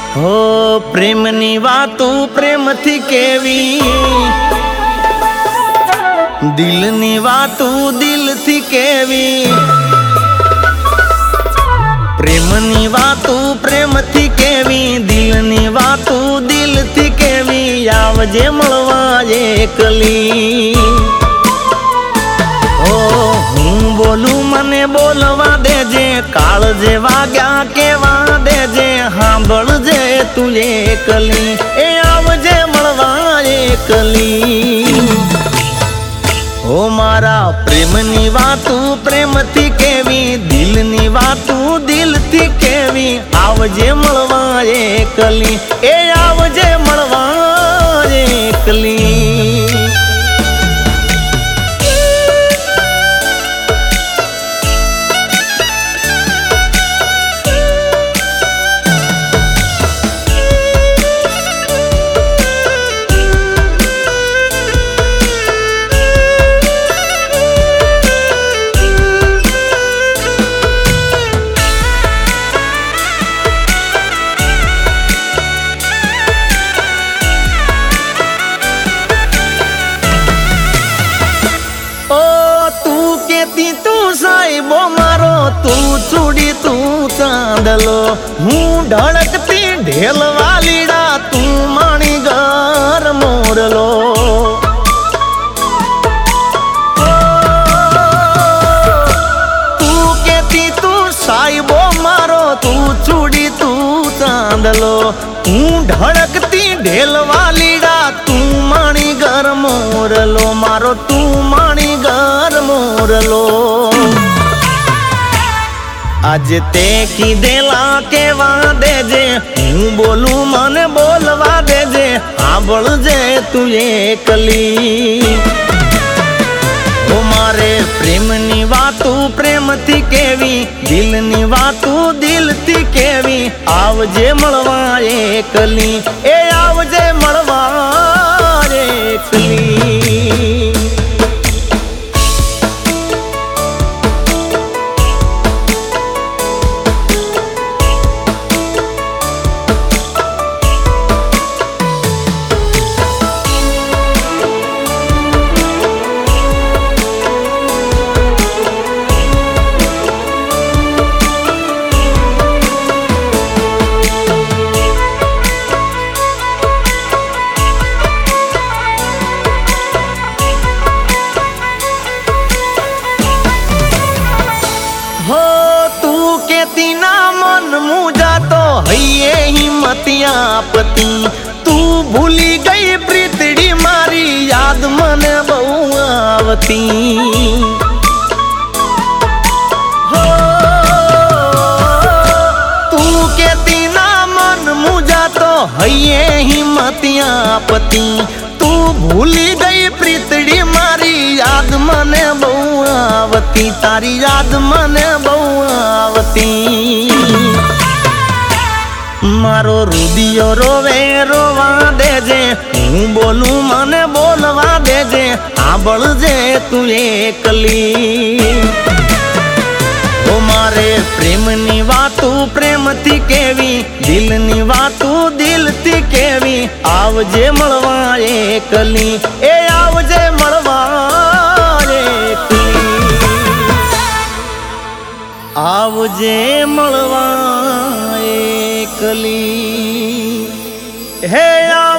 हो प्रेमनी वातू प्रेम थी केवी, दिलनी वातू दिल थी केवी। प्रेमनी वातू प्रेम थी केवी, दिलनी वातू दिल थी केवी। आवजे मळवा एकली। ओ हूँ बोलू मने बोलवा देजे, काळ जे वाग्या केवा देजे। सांभळजे तू एकली, ए आवजे मळवा एकली। ओ मारा प्रेमनी वातू प्रेम थी केवी, दिलनी वातू दिल थी केवी। आवजे मळवा एकली, ए आवजे मळवा एकली। साहिबो मारो तू चूड़ी तू चांदलो, हूँ ढड़कती ढेल वालीड़ा तू माणी घर मोरलो। तू कहती तू साहिबो मारो तू चूड़ी तू चांदलो, हूँ ढड़कती ढेल वालीड़ा तू माणी घर मोरलो। मारो तू माणी घर मोरलो। आज ते की देला केवा देजे, हूँ बोलू मने बोलवा देजे। सांभळजे तू एकली। ओ मारे प्रेमनी वातू प्रेम थी केवी, दिलनी वातू दिल थी केवी। आवजे मळवा एकली, ए आवजे मळवा एकली। हइये हिम्मतिया पति, तू भूली गई प्रीतड़ी मारी, याद मने बहु आवती। हो तू कहती ना मन मुझा तो हइये हिम्मतिया पति, तू भूली गई प्रीतड़ी मारी, याद मने बहु आवती। तारी याद मने बहु आवती। मारो रुदियो रोवे रोवा देजे, हूँ बोलू मने बोलवा देजे। सांभळजे तू एकली। ओ मारे प्रेमनी वातू प्रेम थी केवी, दिलनी वातू दिल थी केवी। आवजे मळवा एकली, ए आवजे मळवा एकली। आवजे मळवा एकली, हे